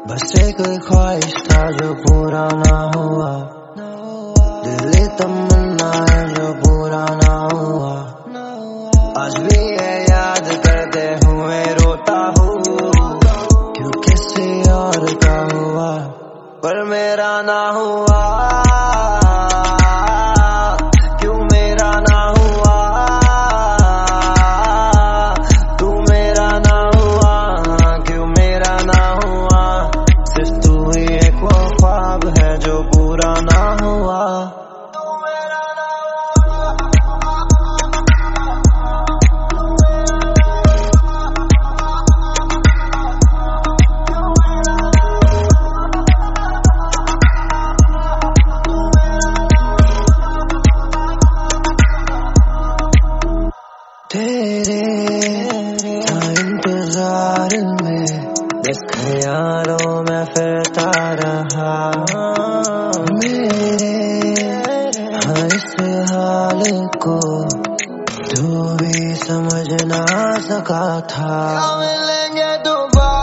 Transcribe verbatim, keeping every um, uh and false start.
बस एक ख्वाहिश था जो पूरा ना हुआ, दिली तमन्ना है जो पूरा ना हुआ। आज भी ये याद करते हुए रोता हूँ, क्यों किसी और का हुआ पर मेरा ना हुआ। क्यों मेरा ना हुआ, तू मेरा ना हुआ, क्यों मेरा ना हुआ। सिर्फ तू ही एक वो ख्वाब है जो पूरा ना हुआ। तेरे था इंतजार में, बस ख्यालों में फिरता रहा। मेरे हाँ इस हाल को तू भी समझ ना सका था। मिलेंगे दोबारा।